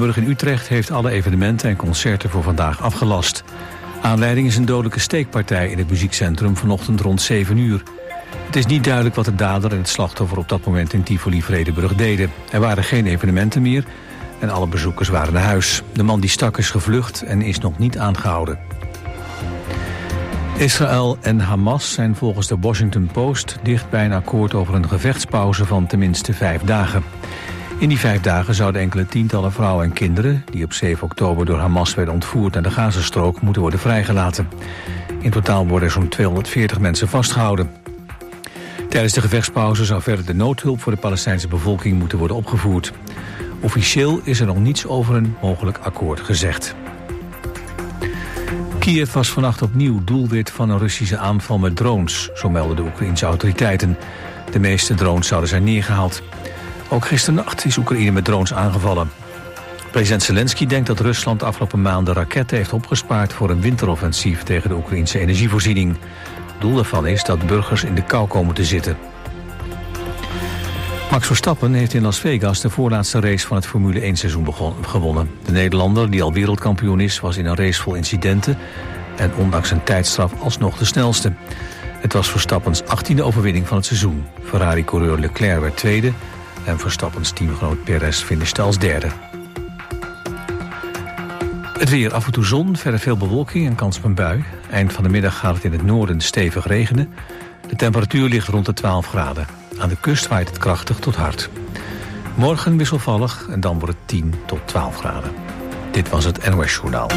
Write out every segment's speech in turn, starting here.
Vredenburg in Utrecht heeft alle evenementen en concerten voor vandaag afgelast. Aanleiding is een dodelijke steekpartij in het muziekcentrum vanochtend rond 7 uur. Het is niet duidelijk wat de dader en het slachtoffer op dat moment in Tivoli Vredenburg deden. Er waren geen evenementen meer en alle bezoekers waren naar huis. De man die stak is gevlucht en is nog niet aangehouden. Israël en Hamas zijn volgens de Washington Post dicht bij een akkoord over een gevechtspauze van tenminste 5 dagen. In die 5 dagen zouden enkele tientallen vrouwen en kinderen die op 7 oktober door Hamas werden ontvoerd naar de Gazastrook moeten worden vrijgelaten. In totaal worden er zo'n 240 mensen vastgehouden. Tijdens de gevechtspauze zou verder de noodhulp voor de Palestijnse bevolking moeten worden opgevoerd. Officieel is er nog niets over een mogelijk akkoord gezegd. Kiev was vannacht opnieuw doelwit van een Russische aanval met drones, zo melden de Oekraïense autoriteiten. De meeste drones zouden zijn neergehaald. Ook gisternacht is Oekraïne met drones aangevallen. President Zelensky denkt dat Rusland de afgelopen maanden raketten heeft opgespaard voor een winteroffensief tegen de Oekraïnse energievoorziening. Het doel daarvan is dat burgers in de kou komen te zitten. Max Verstappen heeft in Las Vegas de voorlaatste race van het Formule 1 seizoen gewonnen. De Nederlander, die al wereldkampioen is, was in een race vol incidenten en ondanks een tijdstraf alsnog de snelste. Het was Verstappens 18e overwinning van het seizoen. Ferrari-coureur Leclerc werd tweede en Verstappens teamgenoot Perez finishte als derde. Het weer, af en toe zon, verder veel bewolking en kans op een bui. Eind van de middag gaat het in het noorden stevig regenen. De temperatuur ligt rond de 12 graden. Aan de kust waait het krachtig tot hard. Morgen wisselvallig en dan wordt het 10 tot 12 graden. Dit was het NOS Journaal.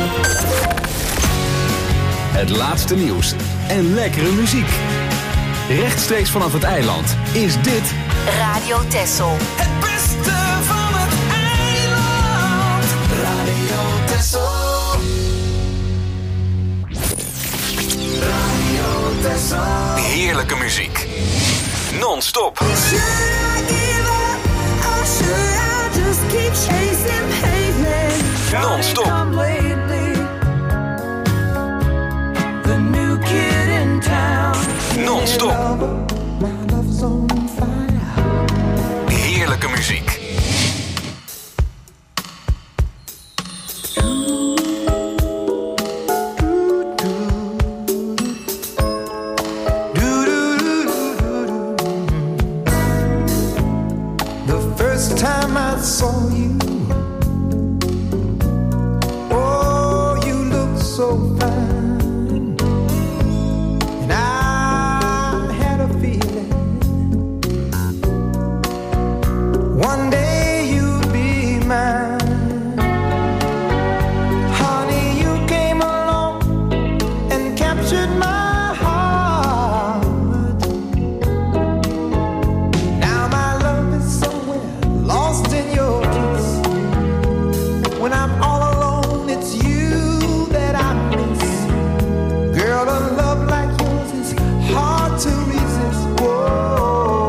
Het laatste nieuws en lekkere muziek. Rechtstreeks vanaf het eiland is dit Radio Texel. Het beste van het eiland. Radio Texel. Radio Texel. heerlijke muziek. Non-stop. Non-stop. Non-stop. Heerlijke muziek. The first time I saw you, oh, you looked so fine. One day you'll be mine. Honey, you came along and captured my heart. Now my love is somewhere lost in your kiss. When I'm all alone, it's you that I miss. Girl, a love like yours is hard to resist. Whoa.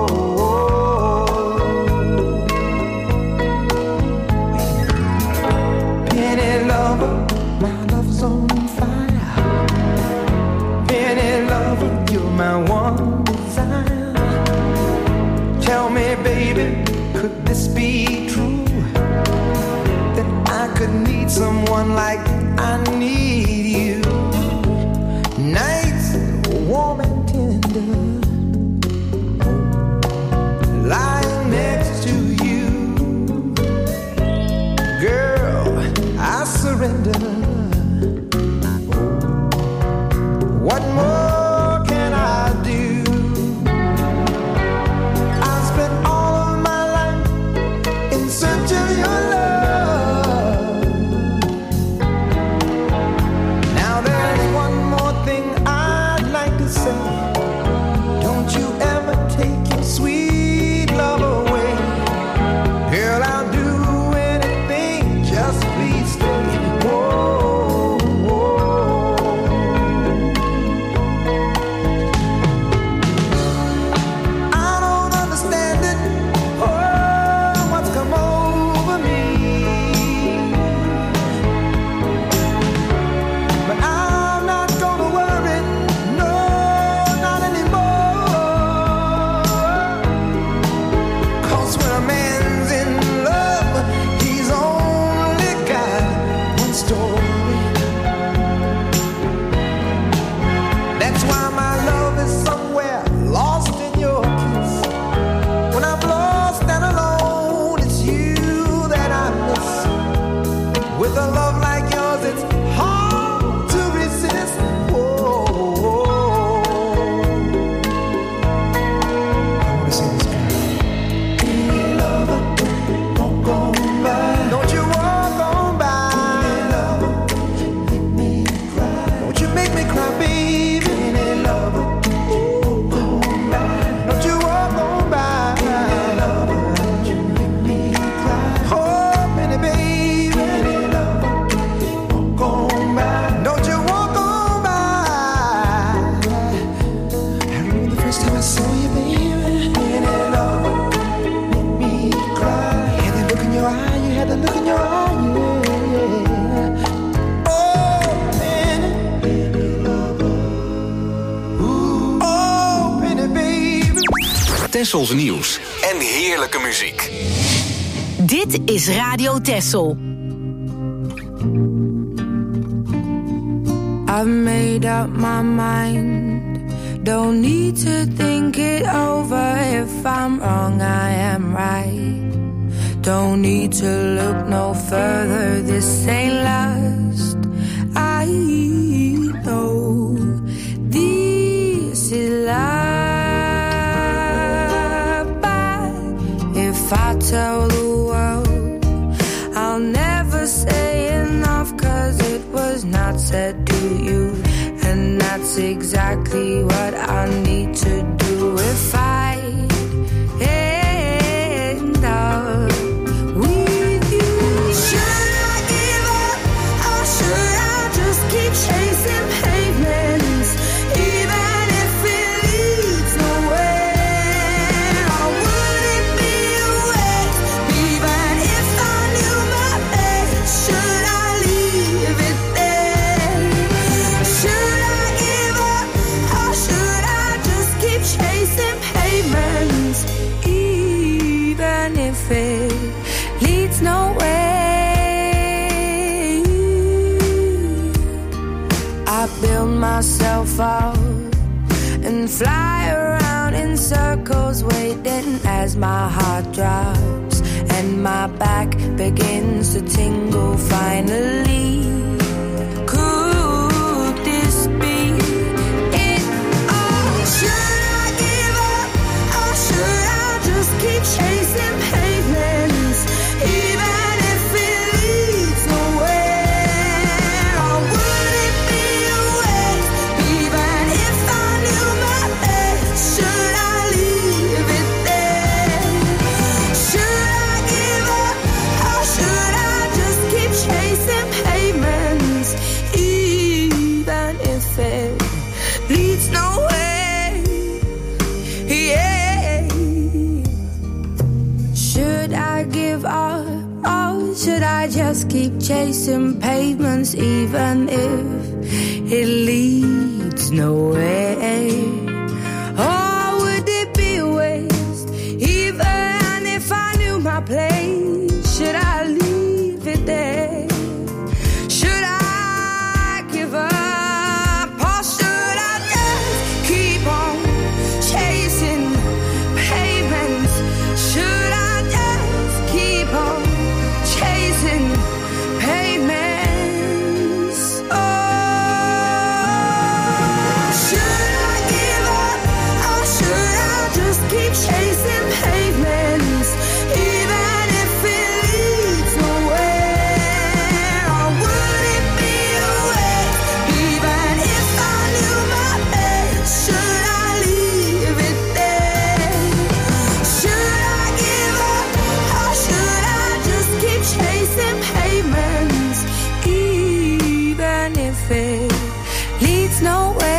My one desire. Tell me, baby, could this be true? That I could need someone like I need you. Nights warm and tender, lying next to you. Girl, I surrender. What more? Tessels nieuws en heerlijke muziek. Dit is Radio Tessel. I've made up my mind. Don't need to think it over. If I'm wrong, I am right. Don't need to look no further. This ain't last. I know this is love. But if I tell the world, I'll never say enough, 'cause it was not said to you. And that's exactly what I need to do if I end up with you. Should I give up, or should I just keep chasing pavements, even if it leads nowhere? Or would it be a waste, even if I knew my best? Should I leave it there? Should I give up, or should I just keep chasing pavements, even if it leads nowhere? I build myself up and fly around in circles, waiting as my heart drops and my back begins to tingle finally. Could this be it all? Should I give up, or should I just keep chasing pavements, even if it leads nowhere? Or would it be a waste, even if I knew my best? Should I leave it there? Should I give up, or should I just keep chasing pavements, even if it leads nowhere? Yeah. Should I give up, or should I just keep chasing pavements, even if it leads nowhere? Or would it be a waste, even if I knew my place? Should I leave it there? Should I give up, or should I just keep on chasing pavements? Should I just keep on chasing pavements? Oh, should I give up, or should I just keep chasing pavements, even if it leads nowhere? Or would it be a waste, even if I knew my best? Should I leave it there? Should I give up, or should I just keep chasing pavements, even if it leads nowhere?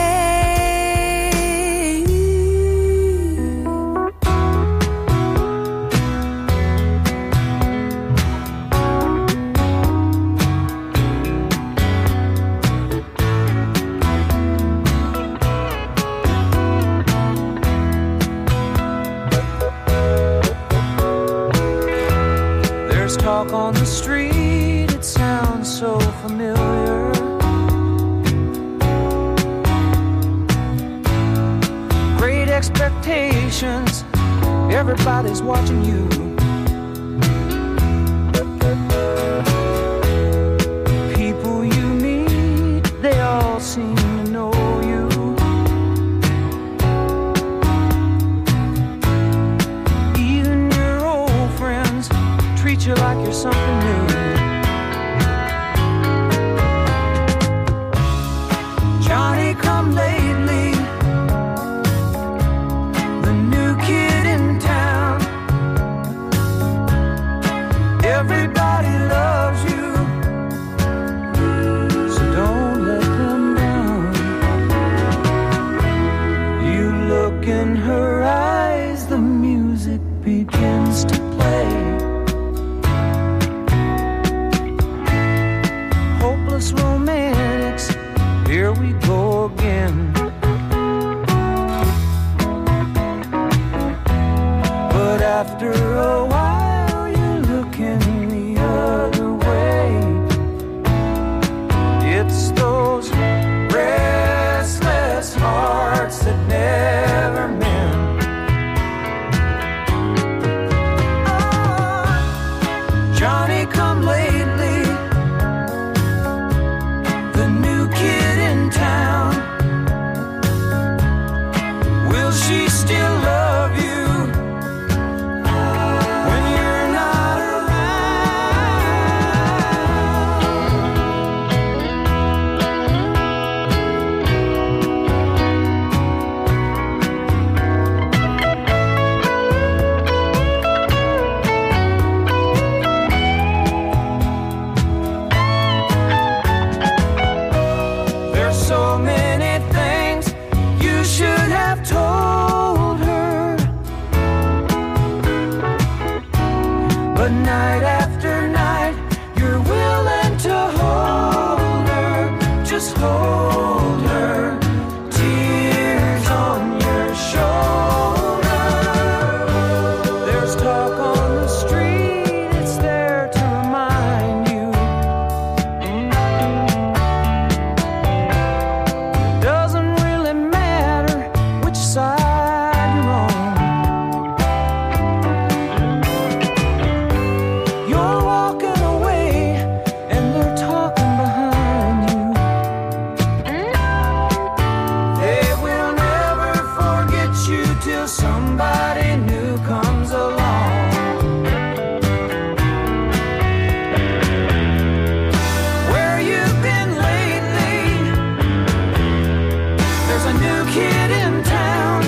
There's talk on the street, it sounds so familiar. Great expectations, everybody's watching you. People you meet, they all seem to know you. Even your old friends treat you like you're something new. Johnny come lately, the new kid in town. Everybody loves you, so don't let them down. You look in her eyes, the music begins to play. Hopeless romantics, here we go again. just hold her, tears on your shoulder. There's talk on the street, it's there to remind you. It doesn't really matter which side you're on. You're walking away and they're talking behind you. They will never forget you till somebody new comes along. Where you been lately? There's a new kid in town.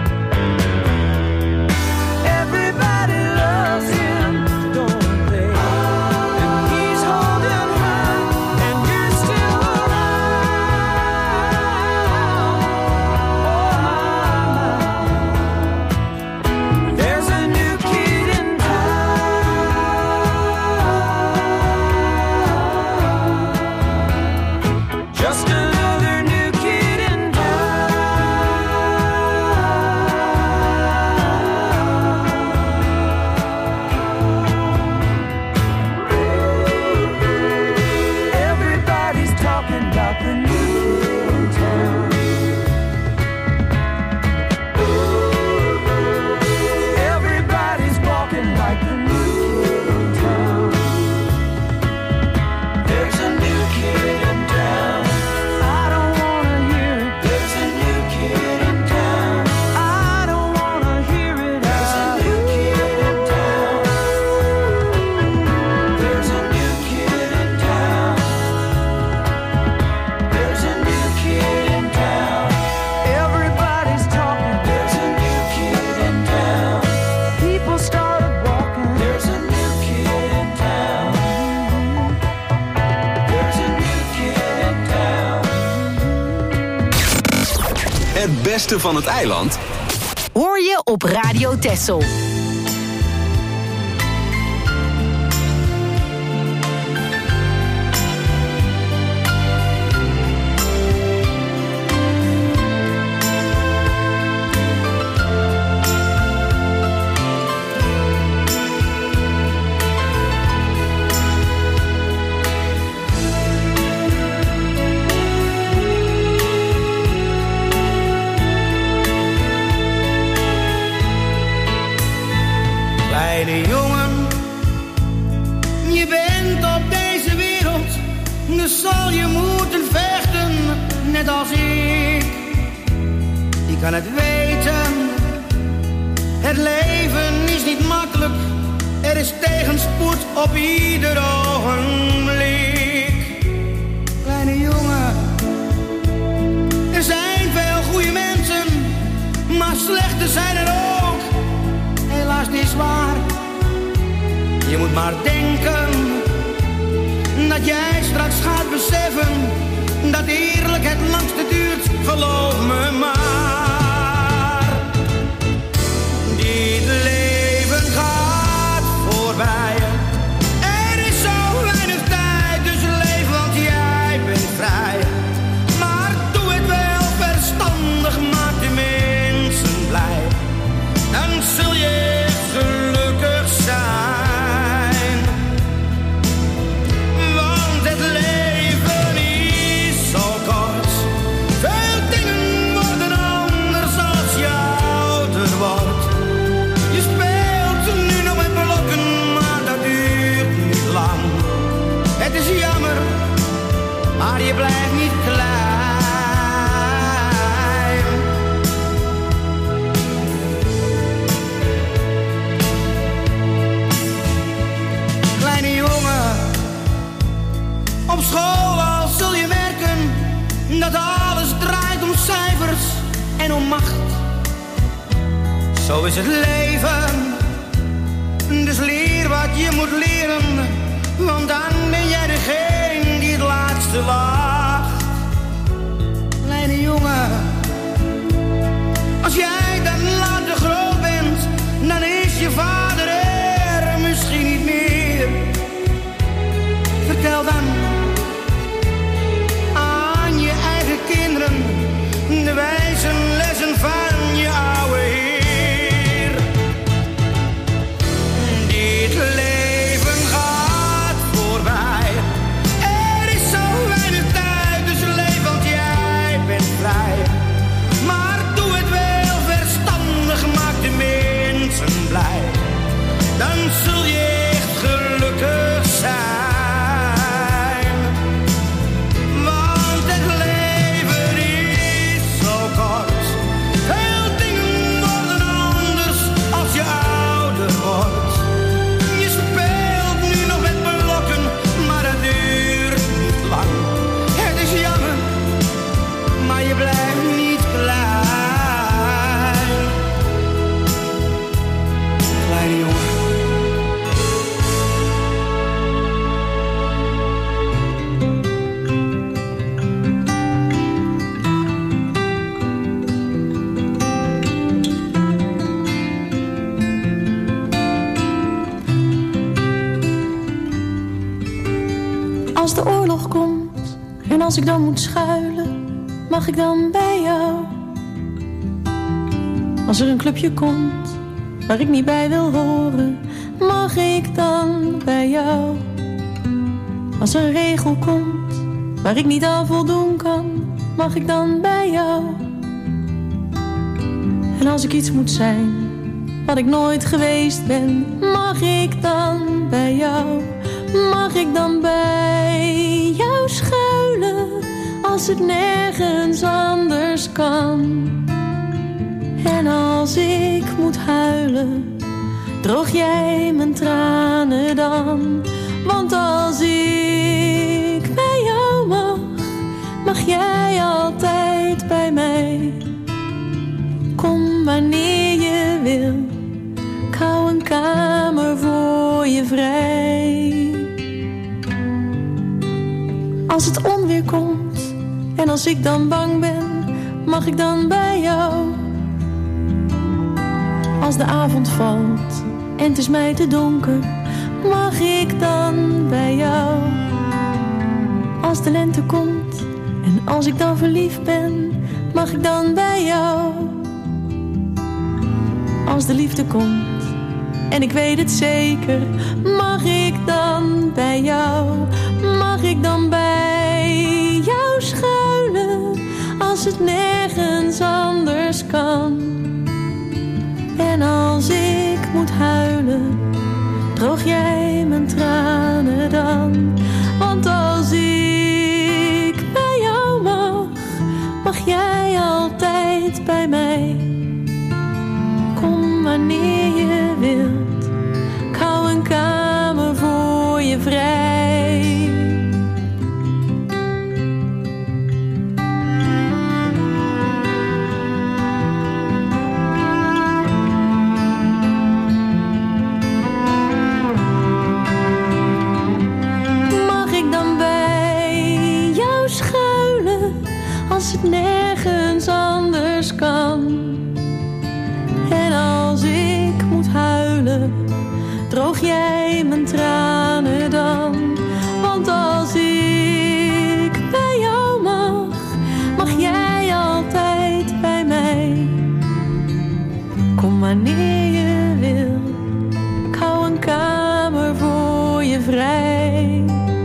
Everybody loves him, don't they? And he's holding her, and you're still around. Oh my, there's a new kid in town. Just another new kid in Everybody's talking about the new kid in town. Everybody's walking like the new kid in town. There's a new kid in town. I don't wanna hear it. There's a new kid in town. I don't wanna hear it. There's a new kid in town. There's a new kid in town. There's a new kid in town. Everybody's talking. There's a new kid in town. People started walking. There's a new kid in town. There's a new kid in town. Het beste van het eiland Hoor je op Radio Texel. Kleine jongen, je bent op deze wereld, dus zal je moeten vechten, net als ik. Je kan het weten, het leven is niet makkelijk, er is tegenspoed op ieder ogenblik. Kleine jongen, er zijn veel goede mensen, maar slechte zijn er ook. Helaas niet zwaar. Je moet maar denken dat jij straks gaat beseffen dat eerlijk het langste duurt, geloof me maar. Dit leven gaat voorbij. Er is zo weinig tijd, dus leef, want jij bent vrij. Maar doe het wel verstandig, maak de mensen blij. Dan zul je gelukkig zijn. Want het leven is zo kort. Veel dingen worden anders als je ouder wordt. Je speelt nu nog met blokken, maar dat duurt niet lang. Het is jammer, maar je blijft niet klein. Kleine jongen, op school al zul je merken dat alles draait om cijfers en om macht. Zo is het leven, dus leer wat je moet leren, want dan ben jij degene die het laatste wacht. Kleine jongen, als jij dan later groot bent, dan is je vader er misschien niet meer. Vertel dan aan Als de oorlog komt en als ik dan moet schuilen, mag ik dan bij jou? Als er een clubje komt waar ik niet bij wil horen, mag ik dan bij jou? Als er een regel komt waar ik niet aan voldoen kan, mag ik dan bij jou? En als ik iets moet zijn wat ik nooit geweest ben, mag ik dan bij jou? Mag ik dan bij jou schuilen als het nergens anders kan? En als ik moet huilen, droog jij mijn tranen dan? Want als ik bij jou mag jij altijd bij mij. Kom wanneer je wil, ik hou een kamer voor je vrij. Als het onweer komt en als ik dan bang ben, mag ik dan bij jou? Als de avond valt en het is mij te donker, mag ik dan bij jou? Als de lente komt en als ik dan verliefd ben, mag ik dan bij jou? Als de liefde komt en ik weet het zeker, mag ik dan bij jou? Mag ik dan bij jou schuilen als het nergens anders kan? En als ik moet huilen, droog jij mijn tranen dan? Want als ik bij jou mag jij altijd bij mij. Kom wanneer je wilt, ik hou een kamer voor je vrij. Mag ik dan bij jou schuilen als het nergens anders kan? En als ik moet huilen, droog jij mijn tranen dan? Want als ik bij jou mag jij altijd bij mij. Kom wanneer je wil, ik hou een kamer voor je vrij.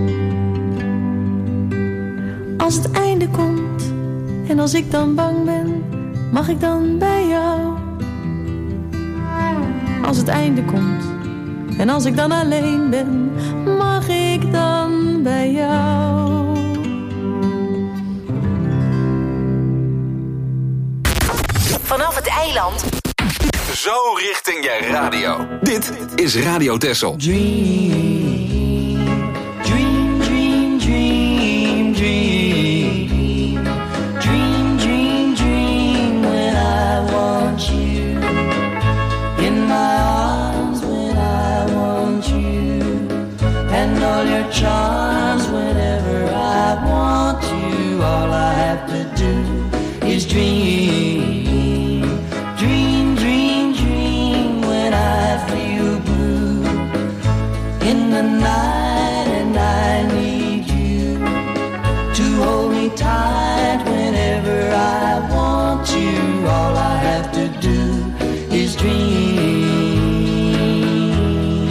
Als het einde komt en als ik dan bang ben, mag ik dan bij jou? Als het einde komt en als ik dan alleen ben, mag ik dan bij jou? Vanaf het eiland. Zo richting je radio. Dit is Radio Texel. Dream, dream, dream, dream, dream. Dream, dream, dream when I want you. In my arms when I want you. And all your charms whenever I want you. All I have to do is dream. Dream, dream, dream when I feel blue in the night and I need you to hold me tight whenever I want you. All I have to do is dream.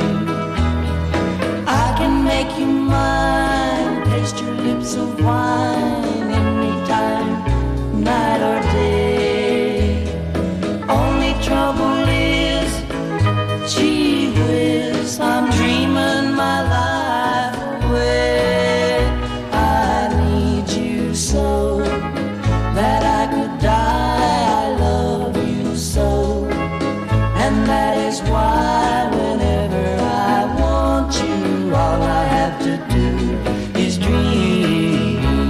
I can make you mine, taste your lips of wine anytime, night or day. Only trouble is, gee whiz, I'm dreaming my life away. I need you so that I could die. I love you so, and that is why whenever I want you, all I have to do is dream.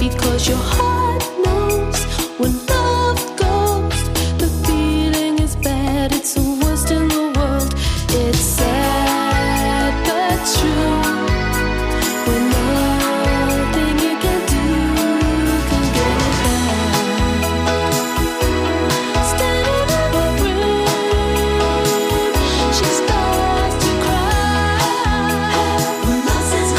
because your heart knows when love goes, the feeling is bad, it's the worst in the world. It's sad but true, when nothing you can do can get it back. Standing in the room, she starts to cry. When love says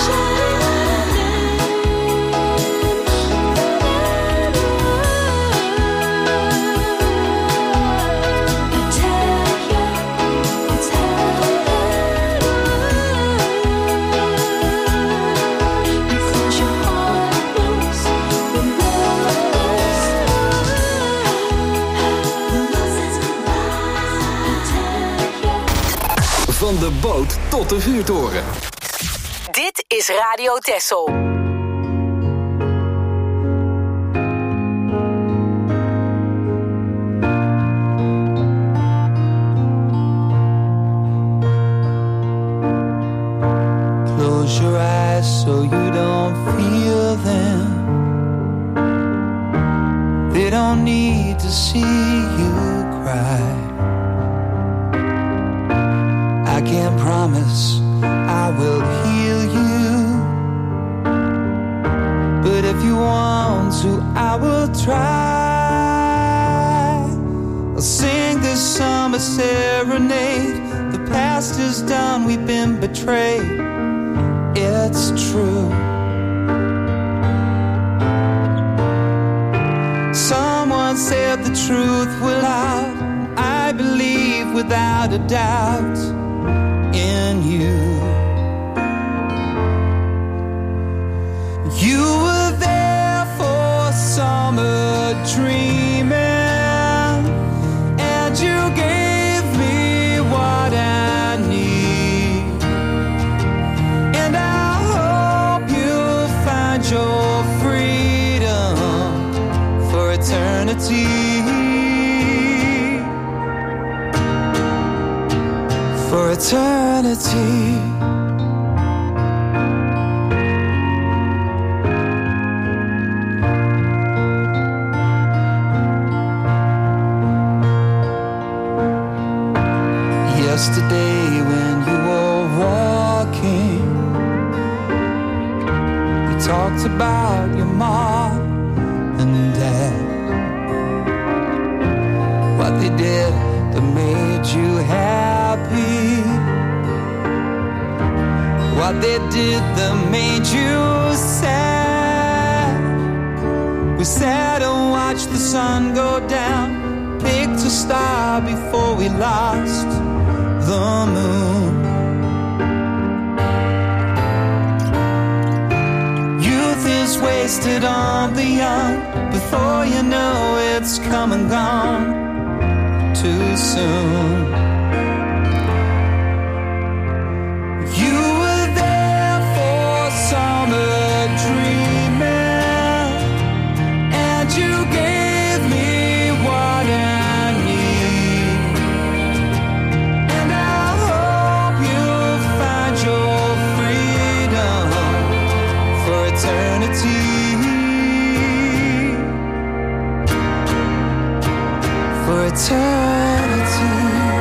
Van de boot tot de vuurtoren. Dit is Radio Texel. Close your eyes so you don't feel them. They don't need to see you cry. I can't promise I will heal you, but if you want to, I will try. I'll sing this summer serenade. The past is done, we've been betrayed. It's true. Someone said the truth will out. I believe without a doubt in you. You were there for summer dreaming, and you gave me what I need. And I hope you'll find your freedom for eternity. For eternity. Yesterday when you were walking, you talked about your mom and dad, what they did that made you happy, what they did that made you sad. We sat and watched the sun go down, picked a star before we lost the moon. Youth is wasted on the young. Before you know it's come and gone too soon. You were there for summer dreaming, and you gave me what I need. And I hope you'll find your freedom for eternity. For eternity.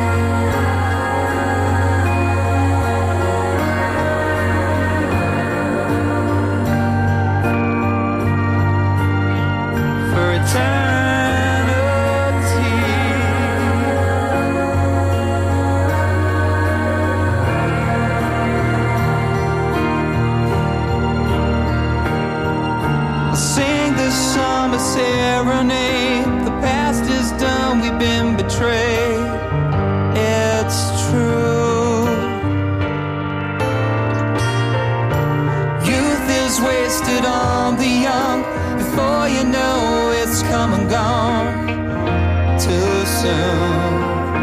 For eternity. I'll sing this summer serenade. The past is done, we've been betrayed. It's true. Youth is wasted on the young. Before you know it's come and gone too soon.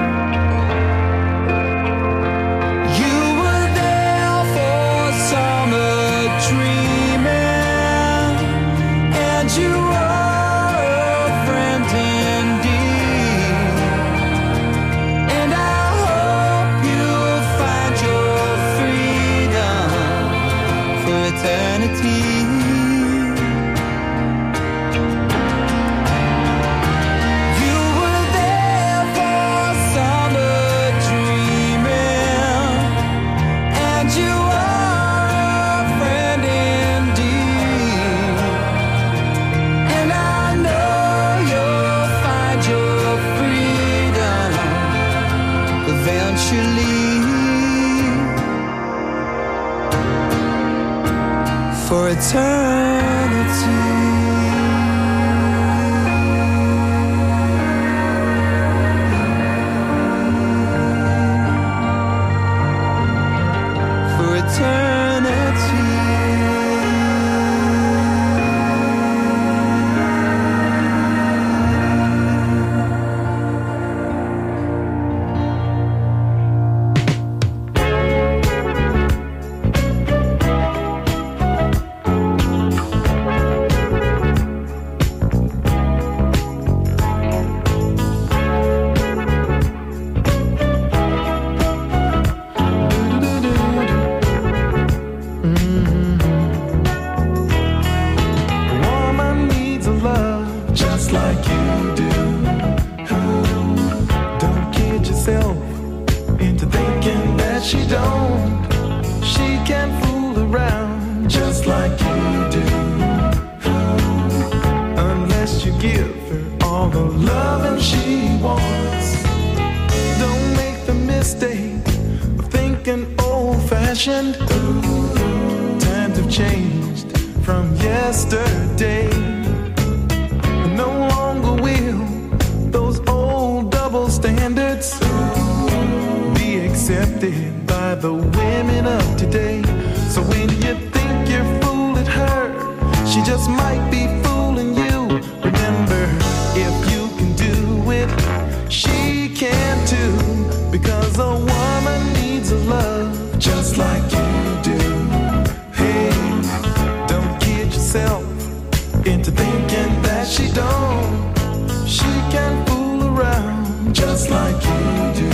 You were there for summer dreaming, and you are a friend indeed. And I hope you'll find your freedom for eternity. eternity. For eternity. Times have changed from yesterday. No longer will those old double standards be accepted by the women of today. So when you think you're fooling her, she just might be fooling you. Remember, if you can do it, she can too. Because a woman needs a love just like you do. Hey, don't kid yourself into thinking that she don't. She can fool around just like you do.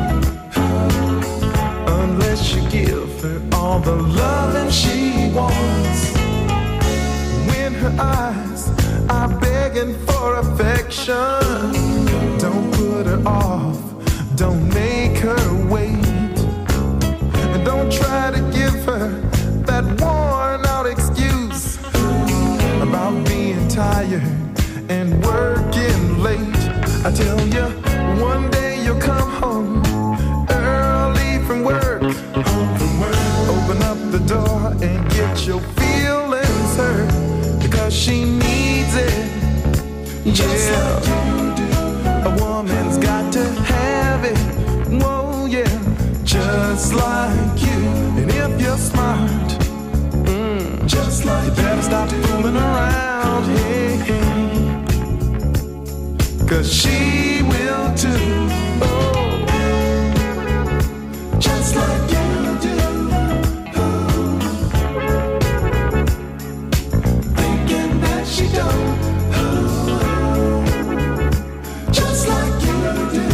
Unless you give her all the loving she wants. When her eyes are begging for affection, don't put her off, don't make her wait. Don't try to give her that worn-out excuse about being tired and working late. I tell you, one day you'll come home early from work. Open up the door and get your feelings hurt because she needs it. Just like you do. A woman's got to have it. Whoa, yeah. Just like you, and if you're smart, just like you better stop fooling around, hey, hey. 'Cause she will too, oh, just like you do, oh. Thinking that she don't, oh, just like you do.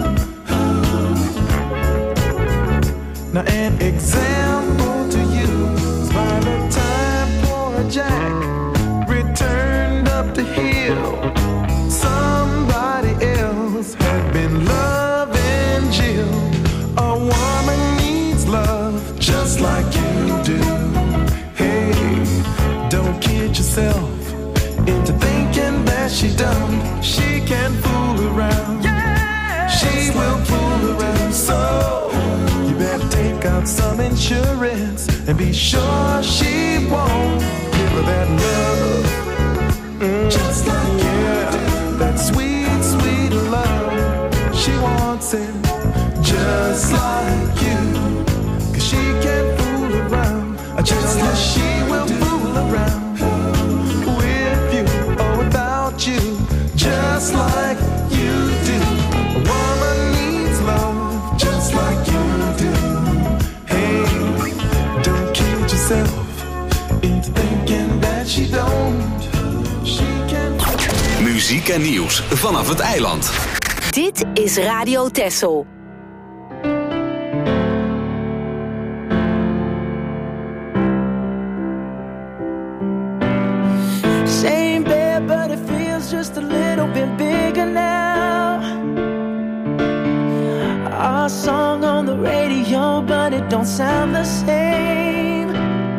Now an example to you is by the time poor Jack returned up the hill, somebody else had been loving Jill. A woman needs love just like you do. Hey, don't kid yourself into thinking that she don't. She can fool around. Yeah, she will fool around. So better take out some insurance and be sure she won't give her that love. Just like yeah, that sweet, sweet love. She wants it just like you. 'Cause she can't fool around. Just like she will fool around with you or without you. Just like you do. A woman needs love just like you do. Hey, don't kid yourself into thinking that she don't. She can. Muziek en nieuws vanaf het eiland. Dit is Radio Texel. Same bed, but it feels just a little bit bigger now. Our song on the radio, but it don't sound the same.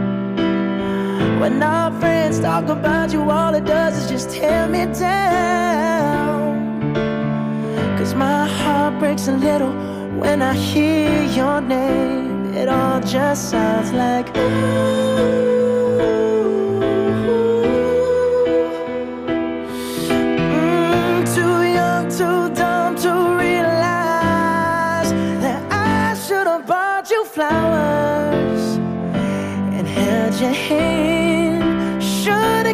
When our friends talk about you, all it does is just tear me down. 'Cause my heart breaks a little when I hear your name. It all just sounds like ooh.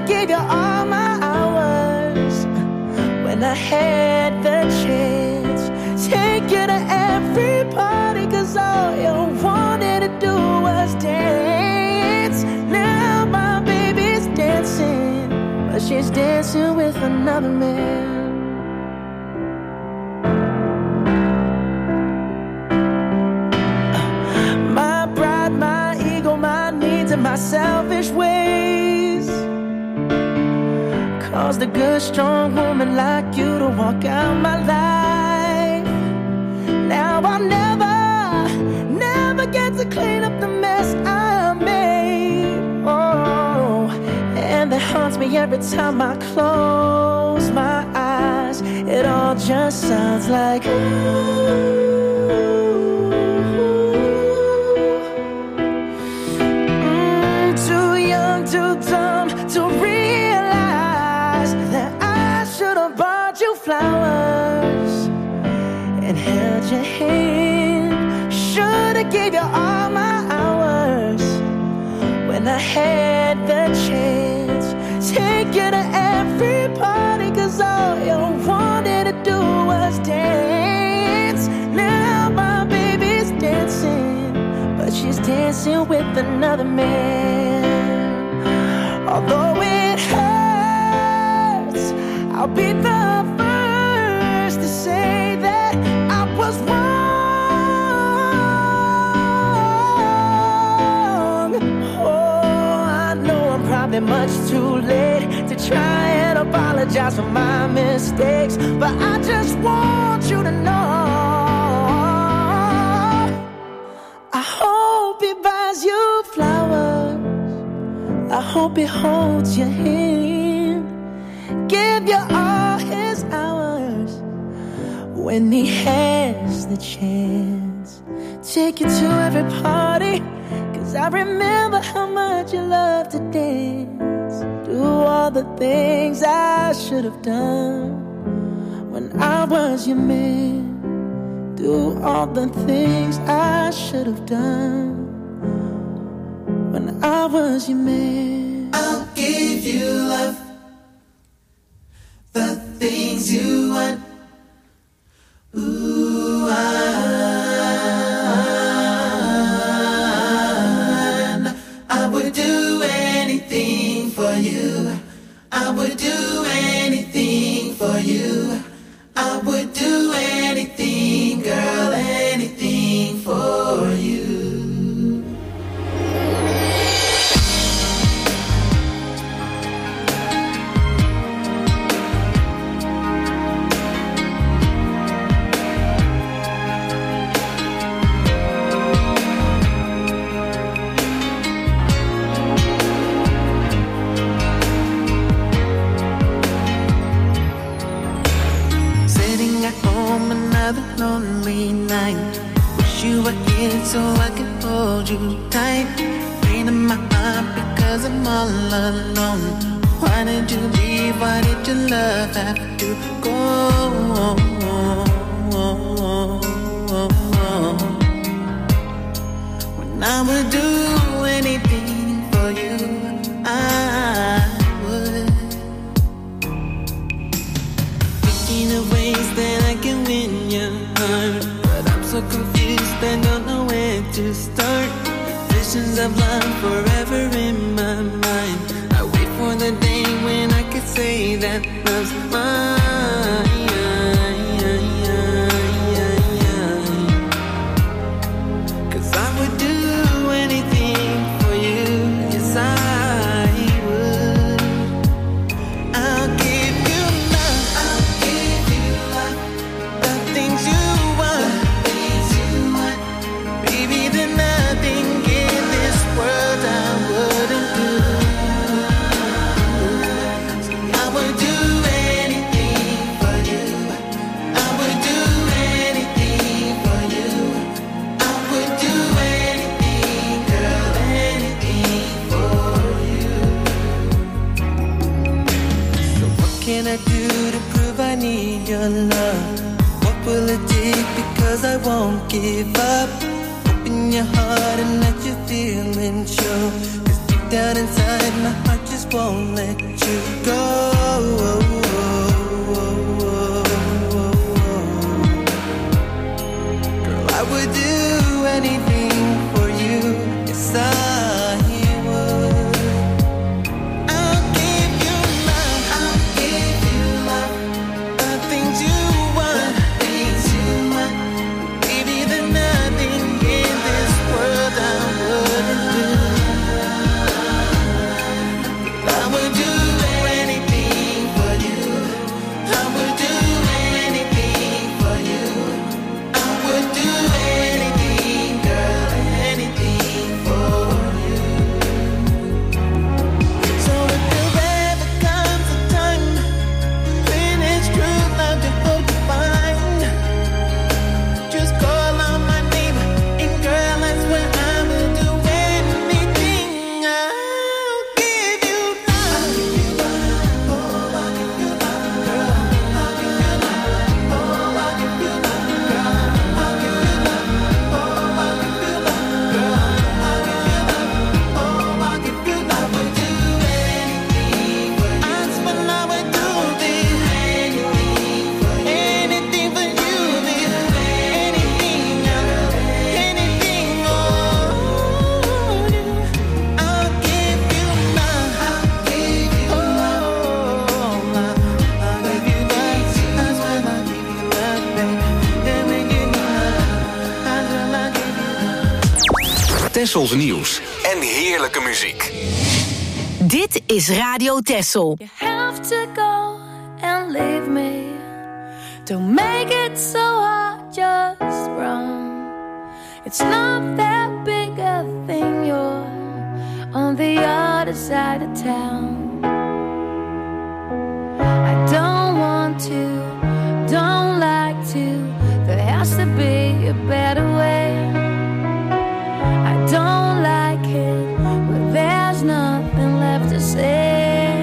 have gave you all my hours when I had the chance. Take you to every party, 'cause all you wanted to do was dance. Now my baby's dancing, but she's dancing with another man. My pride, my ego, my needs, and my selfish ways caused a good, strong woman like you to walk out my life. Now I'll never get to clean up the mess I made. Oh, and that haunts me every time I close my eyes. It all just sounds like ooh. Too young, too dumb to realize that I should have bought you flowers and held your hand. Should have gave you all my hours when I had the chance. Take you to every party, 'cause all you wanted to do was dance. Now my baby's dancing, but she's dancing with another man. Although it hurts, I'll be the first to say that I was wrong. Oh, I know I'm probably much too late to try and apologize for my mistakes, but I just want you to know I hope he buys you flowers. I hope he holds your hand, give you all his hours when he has the chance. Take you to every party, 'cause I remember how much you love to dance. Do all the things I should have done when I was your man. Do all the things I should have done when I was your man. I'll give you love, the things you want. Ooh, I would do anything for you. I would do anything for you. I would do anything, girl, anything for you. Another lonely night. Wish you were here so I could hold you tight. Pain in my heart because I'm all alone. Why did you leave? Why did your love have to go? When I would do anything for you, I would. Thinking of ways that I can win your heart, but I'm so confused, I don't know where to start. Visions of love forever in my mind. I wait for the day when I could say that love's mine. 'Cause I would do anything for you, yes I would. I'll give you love, I'll give you love, the things you want, baby, there's nothing in this world I wouldn't do. So I would do anything for you. I would do anything for you. I would do anything, girl, anything for you. So what can I do to prove I need your love? What will it take? Because I won't give up. Open your heart and let your feelings show. 'Cause deep down inside my heart just won't let to go. Girl, I would do anything for you. Yes, I would. I'll give you love. I'll give you love. The things you want. The things you want. Baby, there's nothing in this world I wouldn't do. I would do anything for you. I would do anything for you. I would do anything, girl, anything for you. So if there ever comes a time when it's true love difficult to find, just call on my name, and girl, that's when I will do anything. I'll give you love. Oh, I'll give you love, girl. I'll give you love. Oh, I'll give you love, girl. I'll give you love. Oh, I'll give you love, girl. I'll give you love. Oh, I'll give you love. I would do anything for you. That's when I would do this. Anything for you. Anything for you, baby. Anything, anything, oh. I'll give you love. I'll give you love. Oh, I'll give you love. That's when I give you love, baby. Yeah, we give you love. That's when I give you love. Tessels nieuws en heerlijke muziek. Dit is Radio Tessel. You have to go and leave me. Don't make it so hard, just run. It's not that big a thing, you're on the other side of town. I don't want to, don't like to. There has to be a better way. I don't like it, but there's nothing left to say.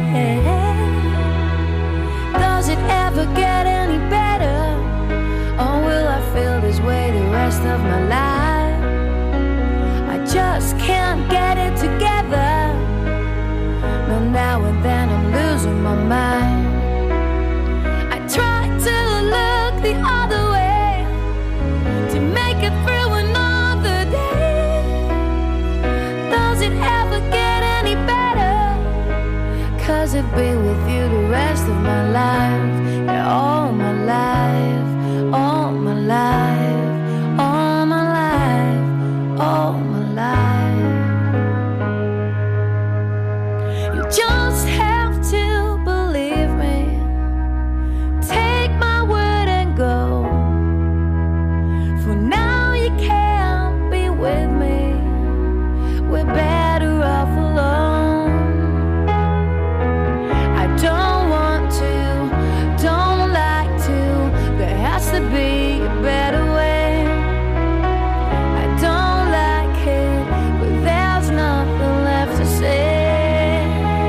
Does it ever get any better? Or will I feel this way the rest of my life? I just can't get it together. No, now and then I'm losing my mind. I try to look the other way to make it through another day. Does it ever get any better? 'Cause I'd be with you the rest of my life. Yeah, all my life, all my life, all my life, all my life. You just have to believe me. Take my word and go. For now you can't be with me. We're better off alone. I don't want to, don't like to. There has to be a better way. I don't like it, but there's nothing left to say.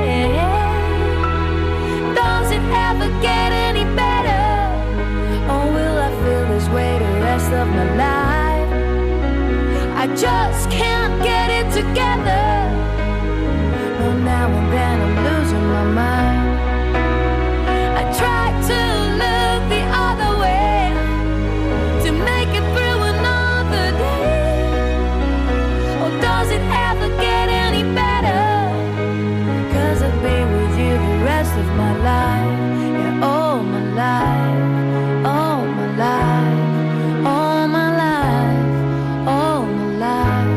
Does it ever get any better? Or will I feel this way the rest of my life? I just can't get it together. No, now and then I'm losing my mind. I try to look the other way to make it through another day. Or does it ever get any better? 'Cause I've been with you the rest of my life. Yeah, all my life, all my life, all my life, all my life.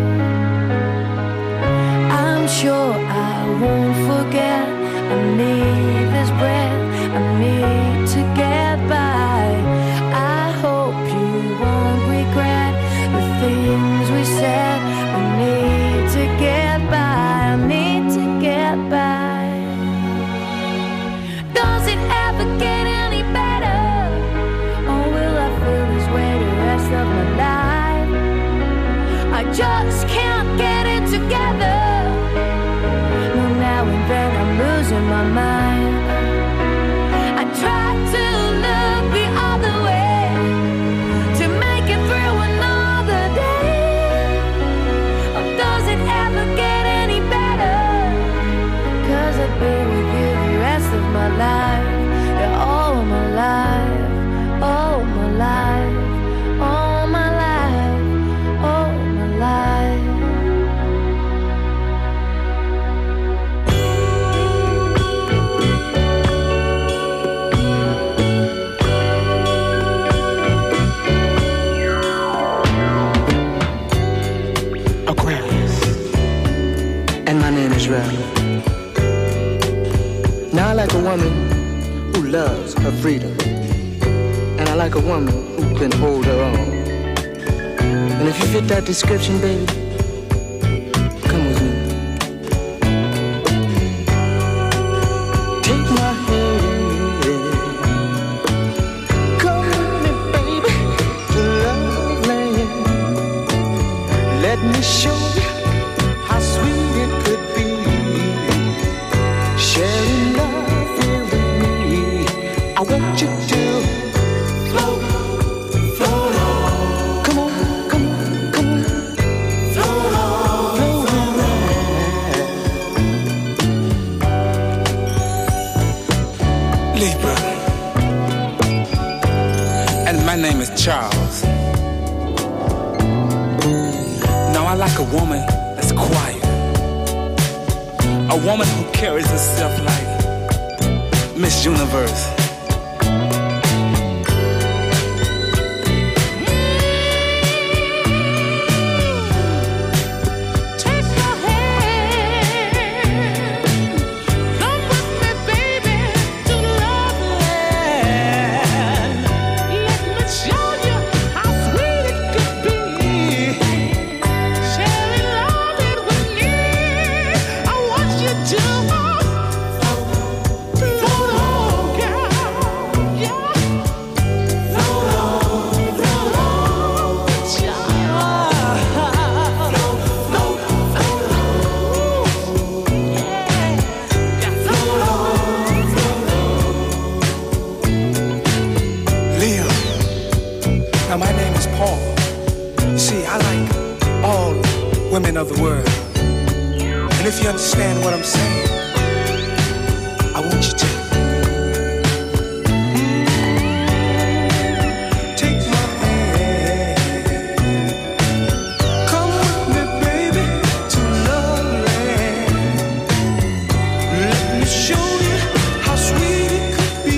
I'm sure I won't forget. I need this breath, I need to get by. I hope you won't regret the things we said. I need to get by, I need to get by. Does it ever get my life, yeah, all my life, all my life, all my life, all my life. Aquarius, and my name is Ralph. Now I like a woman who loves her freedom, and I like a woman who can hold her own. And if you fit that description, baby, come with me. Take my hand, come with me, baby, to love land. Let me show you how sweet it could be, sharing love here with me. I want you to float, float on. Come on, come on, come on. Float on, float on. Libra, and my name is Charles. Now I like a woman that's quiet, a woman who carries herself like Miss Universe. Take my hand, come with me, baby, to love land. Let me show you how sweet it could be, sharing love it with me. I want you to float on, girl, yeah. Float on, child. Float, float, float on, yeah. Float on. Leo. Now my name is Paul. You see, I like all women of the world. And if you understand what I'm saying, I want you to take my hand. Come with me, baby, to love land. Let me show you how sweet it could be,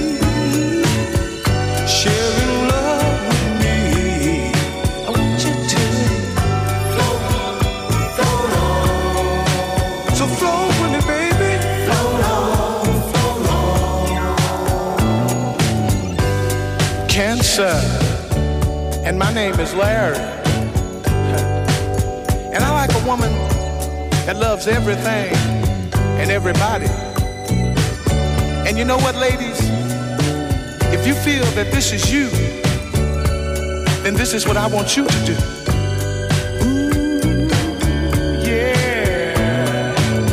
sharing love with me. I want you to float, float on. So float with me, baby. Float on, float on. Cancer, and my name is Larry. And I like a woman that loves everything and everybody. And you know what, ladies? If you feel that this is you, then this is what I want you to do. Yeah.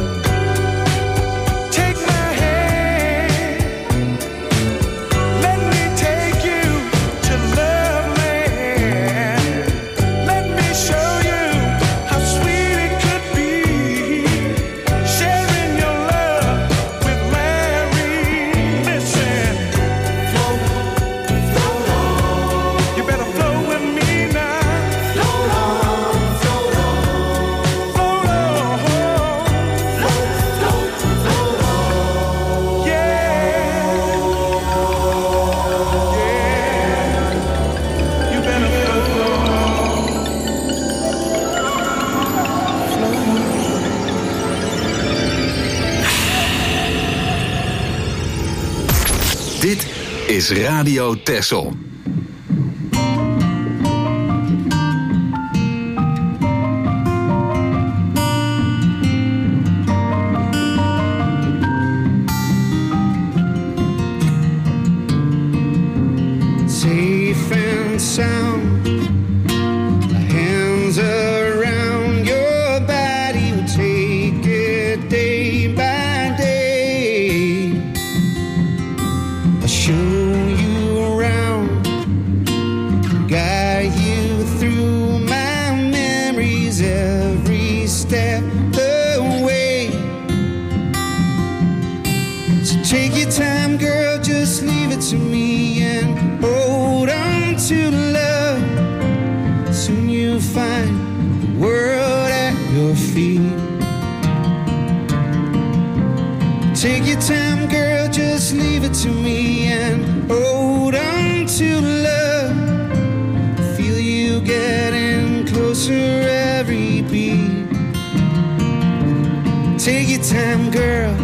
Take my hand. Let me take you to love land. Let me show you how sweet it could be, sharing your love with Larry. Listen, float, float on. You better flow with me now. Float on, float on. Float on. Float, float, float on. Yeah. Yeah. You better float on. Dit is Radio Texel. Safe and sound, hands around your body, we'll take it day by day. I'll show you around, guide you through my memories every step the way. So take your time leave it to me and hold on to love. Feel you getting closer every beat. Take your time, girl.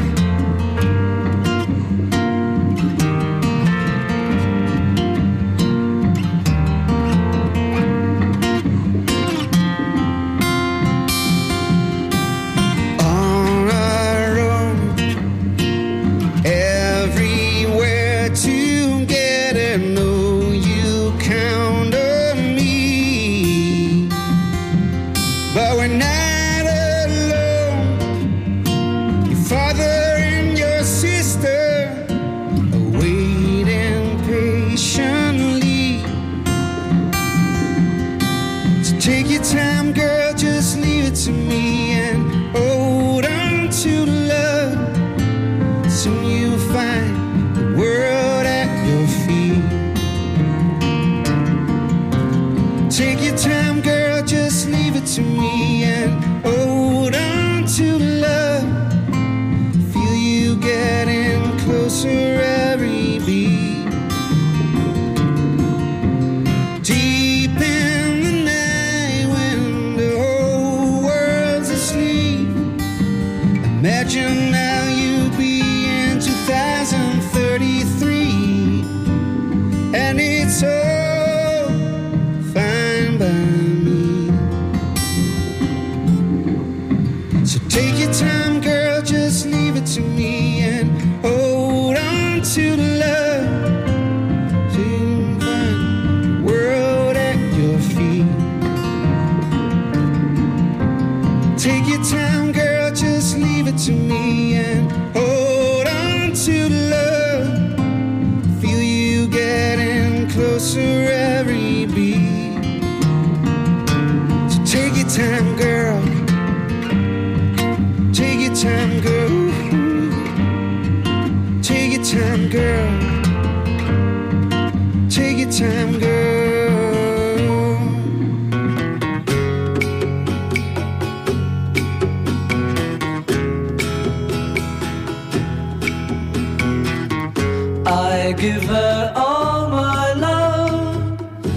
I give her all my love,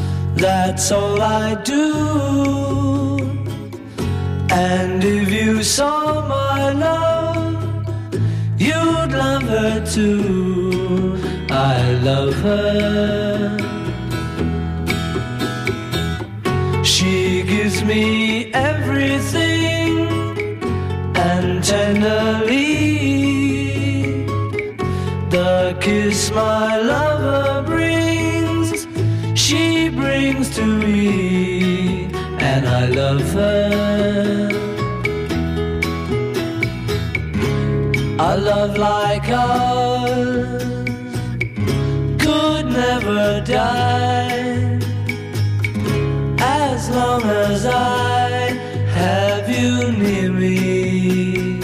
that's all I do. And if you saw my love, you'd love her too. I love her. She gives me everything, and tenderly the kiss my lover brings, she brings to me, and I love her. A love like ours could never die, as long as I have you near me.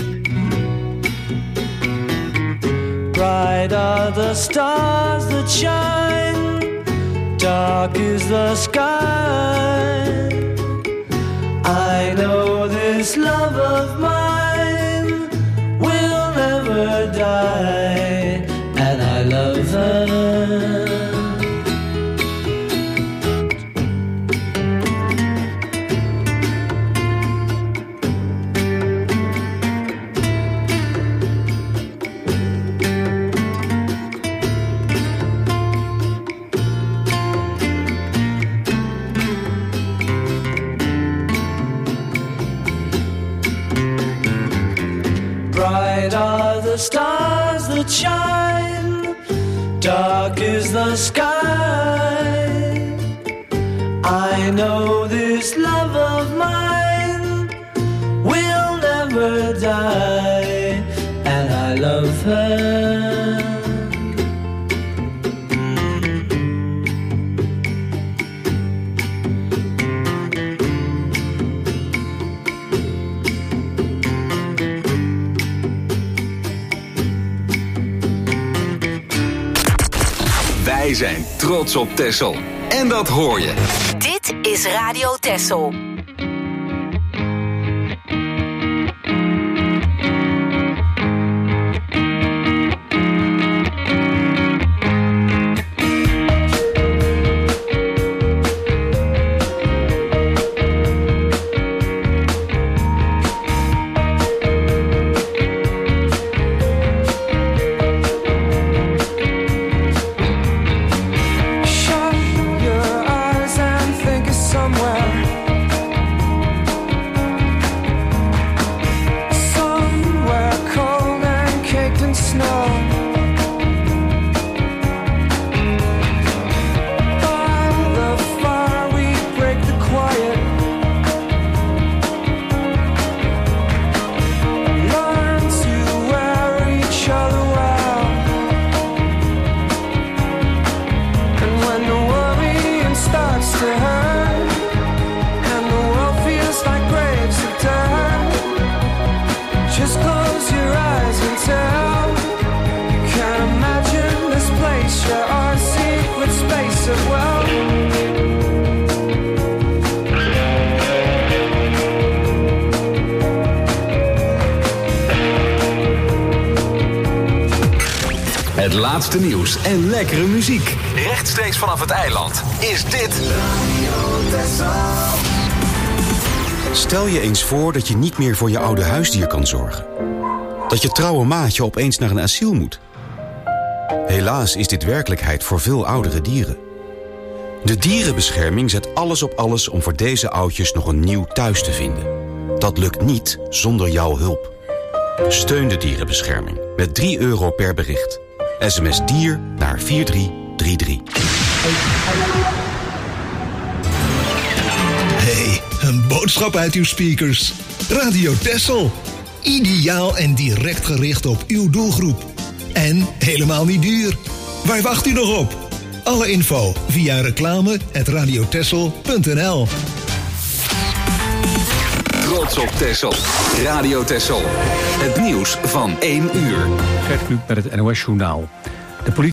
Bright are the stars that shine, dark is the sky. I know this love of mine will never die, and I love her. Bright are the stars that shine, dark is the sky. I know this love of mine will never die, and I love her. Wij zijn trots op Texel. En dat hoor je. Dit is Radio Texel. laatste nieuws en lekkere muziek. Rechtstreeks vanaf het eiland is dit Stel je eens voor dat je niet meer voor je oude huisdier kan zorgen. Dat je trouwe maatje opeens naar een asiel moet. Helaas is dit werkelijkheid voor veel oudere dieren. De dierenbescherming zet alles op alles om voor deze oudjes nog een nieuw thuis te vinden. Dat lukt niet zonder jouw hulp. Steun de dierenbescherming met €3 per bericht. SMS dier naar 4333. Hey, een boodschap uit uw speakers. Radio Texel. Ideaal en direct gericht op uw doelgroep. En helemaal niet duur. Waar wacht u nog op? Alle info via reclame@radiotexel.nl. Trots op Texel. Radio Texel. Het nieuws van 1 uur. Gert Kluk met het NOS-journaal. De politie